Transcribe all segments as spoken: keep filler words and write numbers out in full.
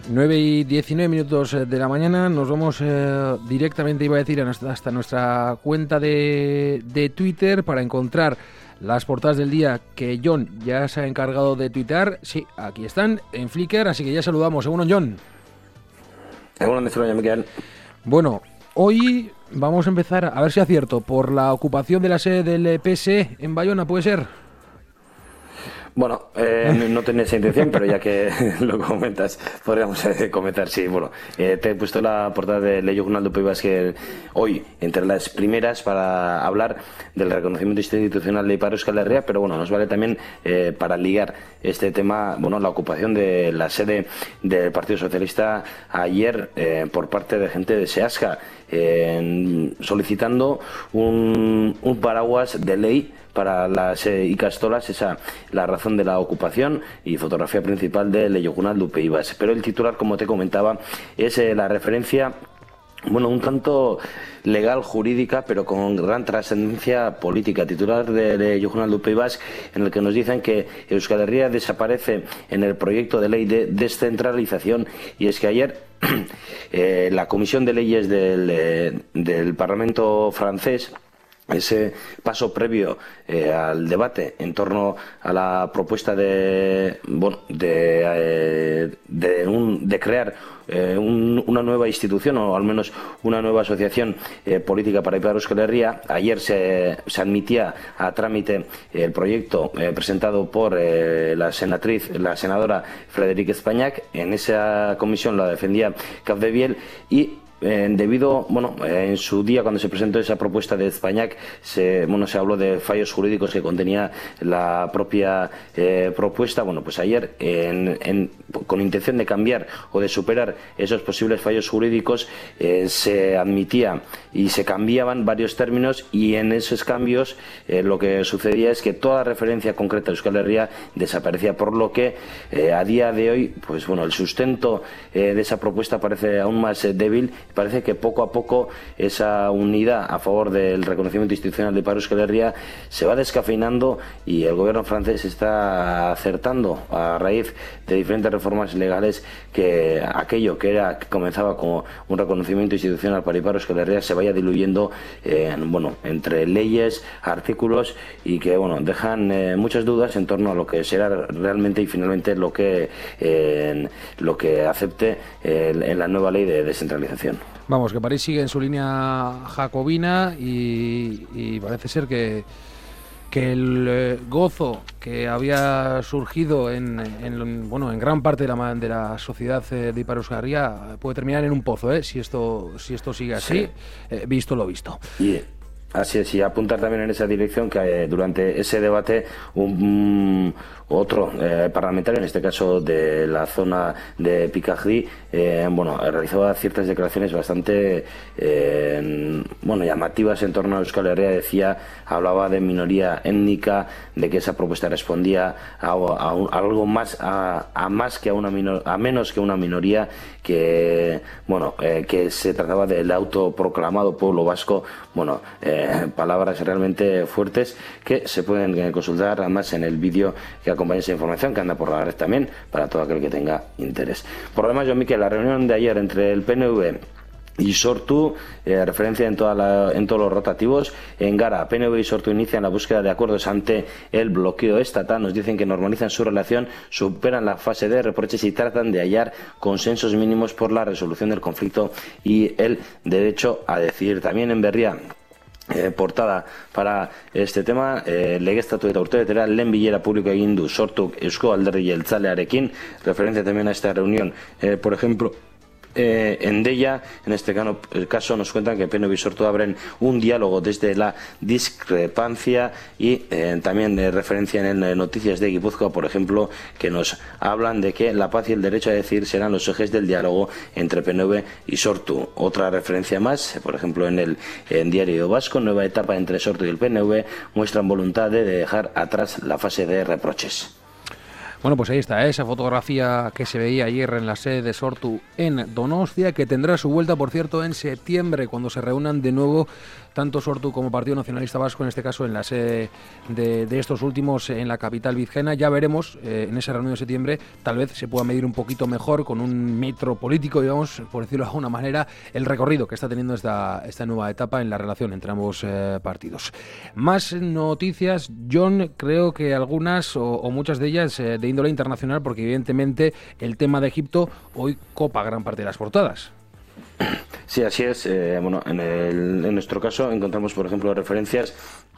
nueve y diecinueve minutos de la mañana, nos vamos eh, directamente, iba a decir, hasta nuestra cuenta de, de Twitter para encontrar las portadas del día que John ya se ha encargado de tuitear. Sí, aquí están, en Flickr, así que ya saludamos. Según John. Bueno, hoy vamos a empezar, a ver si acierto, por la ocupación de la sede del P S E en Bayona, ¿puede ser? Bueno, eh, no tenía esa intención, pero ya que lo comentas, podríamos eh, comentar, sí. Bueno, eh, te he puesto la portada de Leyo Journal du País Basque hoy, entre las primeras, para hablar del reconocimiento institucional de Ipar Euskal Herria, pero bueno, nos vale también eh, para ligar este tema, bueno, la ocupación de la sede del Partido Socialista ayer eh, por parte de gente de Seasca, eh, solicitando un, un paraguas de ley para las eh, ikastolas, esa la razón de la ocupación y fotografía principal de Leyo Journal du País Basque. Pero el titular, como te comentaba, es eh, la referencia, bueno, un tanto legal, jurídica, pero con gran trascendencia política. Titular de Leyo Journal du País Basque, en el que nos dicen que Euskal Herria desaparece en el proyecto de ley de descentralización. Y es que ayer eh, la Comisión de Leyes del, eh, del Parlamento francés, ese paso previo eh, al debate en torno a la propuesta de bueno de eh, de, un, de crear eh, un, una nueva institución, o al menos una nueva asociación eh, política para Ipar Euskal Herria. Ayer se, se admitía a trámite el proyecto eh, presentado por eh, la senatriz, la senadora Frederique Españac. En esa comisión la defendía Capdeviel y Eh, debido, bueno, eh, en su día cuando se presentó esa propuesta de Españac, se, bueno, se habló de fallos jurídicos que contenía la propia eh, propuesta. Bueno, pues ayer, en, en, con intención de cambiar o de superar esos posibles fallos jurídicos, eh, se admitía y se cambiaban varios términos, y en esos cambios eh, lo que sucedía es que toda referencia concreta a Euskal Herria desaparecía, por lo que eh, a día de hoy, pues bueno, el sustento eh, de esa propuesta parece aún más eh, débil. Parece que poco a poco esa unidad a favor del reconocimiento institucional de Ipar Euskal Herria se va descafeinando, y el gobierno francés está acertando, a raíz de diferentes reformas legales, que aquello que era que comenzaba como un reconocimiento institucional para Ipar Euskal Herria se vaya diluyendo en, bueno, entre leyes, artículos, y que bueno, dejan eh, muchas dudas en torno a lo que será realmente y finalmente lo que eh, lo que acepte eh, en la nueva ley de descentralización. Vamos, que París sigue en su línea jacobina y, y parece ser que, que el eh, gozo que había surgido en, en, bueno, en gran parte de la, de la sociedad eh, de Ipar Euskal Herria puede terminar en un pozo, ¿eh? si esto si esto sigue así, sí. eh, visto lo visto. Yeah. Así es, y apuntar también en esa dirección que eh, durante ese debate un, un otro eh, parlamentario, en este caso de la zona de Picardí, eh, bueno, realizaba ciertas declaraciones bastante eh, bueno, llamativas en torno a Euskal Herria. Decía, hablaba de minoría étnica, de que esa propuesta respondía a, a, a algo más, a, a más que a una minor, a menos que una minoría, que bueno, eh, que se trataba del autoproclamado pueblo vasco. Bueno, eh, palabras realmente fuertes que se pueden eh, consultar además en el vídeo que acompaña esa información, que anda por la red también, para todo aquel que tenga interés. Por lo demás, John Miquel, la reunión de ayer entre el P N V y Sortu, eh, referencia en, toda la, en todos los rotativos. En Gara, P N V y Sortu inician la búsqueda de acuerdos ante el bloqueo estatal. Nos dicen que normalizan su relación, superan la fase de reproches y tratan de hallar consensos mínimos por la resolución del conflicto y el derecho a decidir. También en Berria, Eh, portada para este tema, eh, legeztatu eta urtebetera lehen bilera público egin du Sortuk Eusko Alderdi Jeltzalearekin. Referencia también a esta reunión, eh, por ejemplo, Eh, en Deia, en este caso nos cuentan que P N V y Sortu abren un diálogo desde la discrepancia, y eh, también de referencia en el Noticias de Guipúzcoa, por ejemplo, que nos hablan de que la paz y el derecho a decidir serán los ejes del diálogo entre P N V y Sortu. Otra referencia más, por ejemplo, en el en Diario Vasco, nueva etapa entre Sortu y el P N V, muestran voluntad de dejar atrás la fase de reproches. Bueno, pues ahí está, ¿eh? Esa fotografía que se veía ayer en la sede de Sortu en Donostia, que tendrá su vuelta, por cierto, en septiembre, cuando se reúnan de nuevo tanto Sortu como Partido Nacionalista Vasco, en este caso en la sede de, de estos últimos en la capital vizcaína. Ya veremos, eh, en esa reunión de septiembre, tal vez se pueda medir un poquito mejor, con un metro político, digamos, por decirlo de alguna manera, el recorrido que está teniendo esta, esta nueva etapa en la relación entre ambos eh, partidos. Más noticias, John, creo que algunas o, o muchas de ellas eh, de índole internacional, porque evidentemente el tema de Egipto hoy copa gran parte de las portadas. Sí, así es. Eh, bueno, en, el, en nuestro caso encontramos, por ejemplo, referencias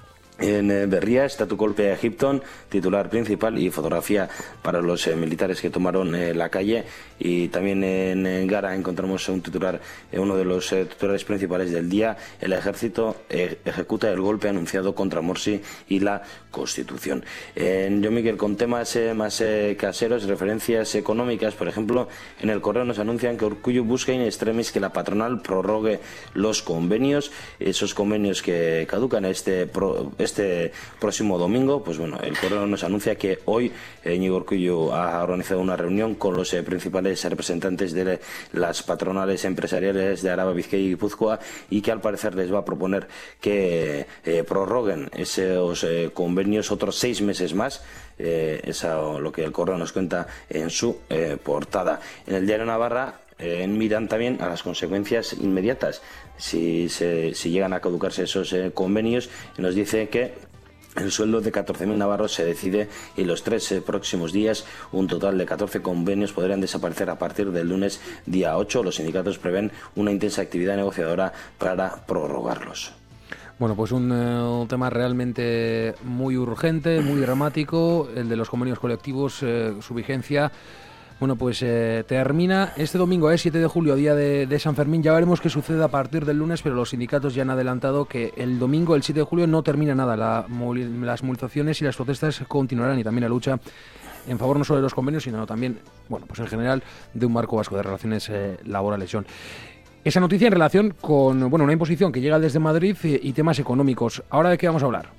en eh, Berria, Estatukolpea Egipton, titular principal, y fotografía para los eh, militares que tomaron eh, la calle. Y también en, en Gara encontramos un titular, eh, uno de los eh, titulares principales del día: el ejército eh, ejecuta el golpe anunciado contra Morsi y la Constitución. En Yo Miguel, con temas eh, más eh, caseros, referencias económicas, por ejemplo, en el Correo nos anuncian que Urkullu busca in extremis que la patronal prorrogue los convenios, esos convenios que caducan este pro, este próximo domingo. Pues bueno, el Correo nos anuncia que hoy eh, Iñigo Urkullu ha organizado una reunión con los eh, principales representantes de las patronales empresariales de Araba, Bizkaia y Guipúzcoa, y que al parecer les va a proponer que eh, prorroguen esos eh, convenios otros seis meses más. Eh, eso lo que el Correo nos cuenta en su eh, portada. En el Diario Navarra eh, miran también a las consecuencias inmediatas si, se, si llegan a caducarse esos eh, convenios, y nos dice que el sueldo de catorce mil navarros se decide y los tres eh, próximos días un total de catorce convenios podrían desaparecer a partir del lunes día ocho. Los sindicatos prevén una intensa actividad negociadora para prorrogarlos. Bueno, pues un, eh, un tema realmente muy urgente, muy dramático, el de los convenios colectivos, eh, su vigencia. Bueno, pues eh, termina este domingo, eh, siete de julio, día de, de San Fermín. Ya veremos qué sucede a partir del lunes, pero los sindicatos ya han adelantado que el domingo, el siete de julio, no termina nada. La, las movilizaciones y las protestas continuarán, y también la lucha en favor no solo de los convenios, sino también, bueno, pues en general, de un marco vasco de relaciones eh, laborales. John. Esa noticia en relación con, bueno, una imposición que llega desde Madrid y, y temas económicos. ¿Ahora de qué vamos a hablar?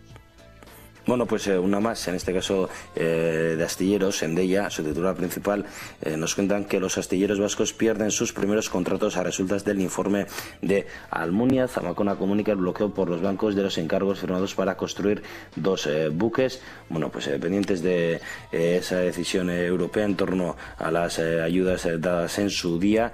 Bueno, pues eh, una más, en este caso eh, de astilleros, Endesa, su titular principal, eh, nos cuentan que los astilleros vascos pierden sus primeros contratos a resultas del informe de Almunia. Zamacona comunica el bloqueo por los bancos de los encargos firmados para construir dos eh, buques. Bueno, pues eh, pendientes de eh, esa decisión eh, europea en torno a las eh, ayudas eh, dadas en su día.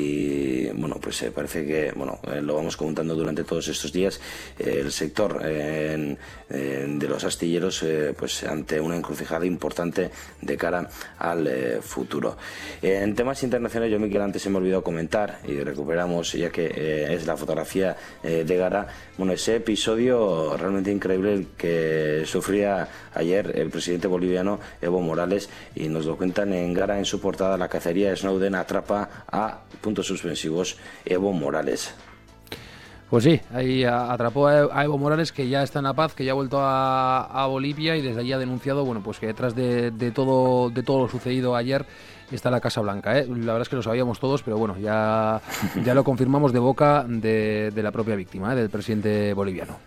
Y bueno, pues eh, parece que, bueno, eh, lo vamos comentando durante todos estos días, eh, el sector eh, en, en, de los astilleros Eh, pues ante una encrucijada importante de cara al eh, futuro. Eh, en temas internacionales, yo, Miquel, antes se me olvidó comentar, y recuperamos, ya que eh, es la fotografía eh, de Gara, bueno, ese episodio realmente increíble que sufría ayer el presidente boliviano Evo Morales, y nos lo cuentan en Gara en su portada: la cacería de Snowden atrapa a puntos suspensivos Evo Morales. Pues sí, ahí atrapó a Evo Morales, que ya está en la paz, que ya ha vuelto a, a Bolivia, y desde allí ha denunciado, bueno, pues que detrás de, de todo de todo lo sucedido ayer está la Casa Blanca, ¿eh? La verdad es que lo sabíamos todos, pero bueno, ya, ya lo confirmamos de boca de, de la propia víctima, ¿eh? Del presidente boliviano.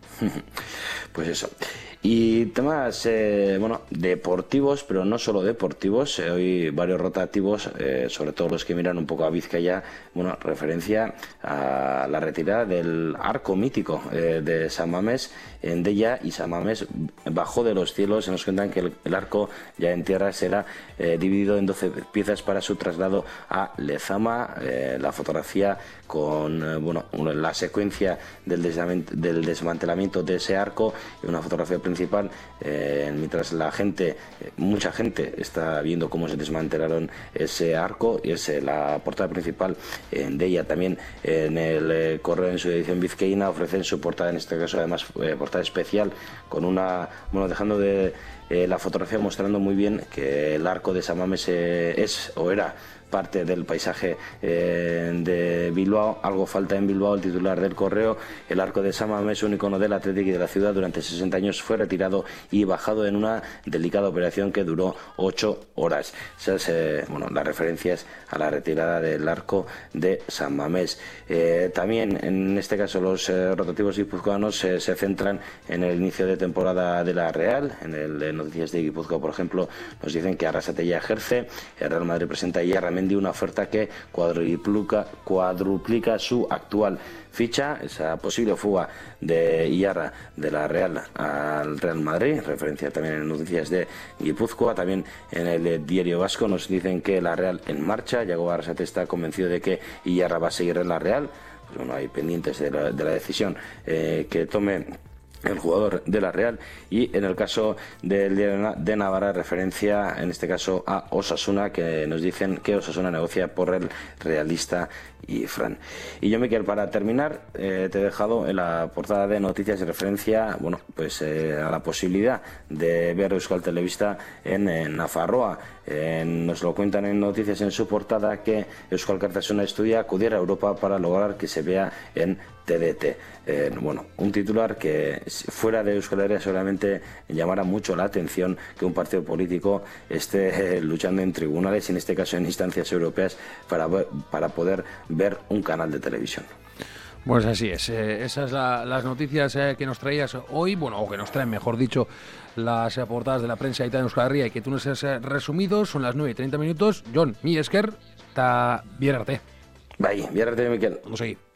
Pues eso. Y temas, eh, bueno, deportivos, pero no solo deportivos. Eh, hoy varios rotativos, eh, sobre todo los que miran un poco a Vizcaya, bueno, referencia a la retirada del arco mítico eh, de San Mamés, Endesa y San Mamés bajó de los cielos. Se nos cuentan que el, el arco ya en tierra será eh, dividido en doce piezas para su traslado a Lezama. Eh, la fotografía con, eh, bueno, la secuencia del, del desmantelamiento de ese arco, y una fotografía principal eh, mientras la gente, eh, mucha gente está viendo cómo se desmantelaron ese arco, y es eh, la portada principal eh, de ella. También eh, en el eh, Correo, en su edición vizcaína, ofrecen su portada, en este caso además eh, portada especial, con una, bueno, dejando de eh, la fotografía mostrando muy bien que el arco de San Mamés eh, es o era parte del paisaje eh, de Bilbao. Algo falta en Bilbao. El titular del Correo: el arco de San Mamés, un icono del Atlético y de la ciudad, durante sesenta años fue retirado y bajado en una delicada operación que duró ocho horas. Esas, eh, bueno, las referencias a la retirada del arco de San Mamés. Eh, también, en este caso, los eh, rotativos guipuzcoanos eh, se centran en el inicio de temporada de la Real, en el en Noticias de Guipúzcoa, por ejemplo, nos dicen que Arrasate ya ejerce, el Real Madrid presenta a Iyarramendi una oferta que cuadruplica, cuadruplica su actual ficha. Esa posible fuga de Iyarra de la Real al Real Madrid, referencia también en Noticias de Guipúzcoa. También en el Diario Vasco nos dicen que la Real en marcha. Yago Arrasate está convencido de que Iyarra va a seguir en la Real. Pues bueno, hay pendientes de la, de la decisión eh, que tome el jugador de la Real. Y en el caso del Diario de Navarra, referencia en este caso a Osasuna, que nos dicen que Osasuna negocia por el realista y Fran. Y yo, Miquel, para terminar, eh, te he dejado en la portada de Noticias de referencia, bueno, pues eh, a la posibilidad de ver Euskal Telebista en, en Nafarroa. Eh, nos lo cuentan en Noticias en su portada que Euskal Cartasuna estudia acudir a Europa para lograr que se vea en T D T. Eh, bueno, un titular que fuera de Euskal Herria seguramente llamará mucho la atención, que un partido político esté eh, luchando en tribunales, y en este caso en instancias europeas, para, para poder ver un canal de televisión. Pues así es, eh, esas son la, las noticias eh, que nos traías hoy, bueno, o que nos traen, mejor dicho, las eh, portadas de la prensa de Euskal Herria, y que tú nos has eh, resumido. Son las nueve y treinta minutos. Jon, mi esker, ta bierarte. Bai, bierarte, Miquel. Vamos ahí.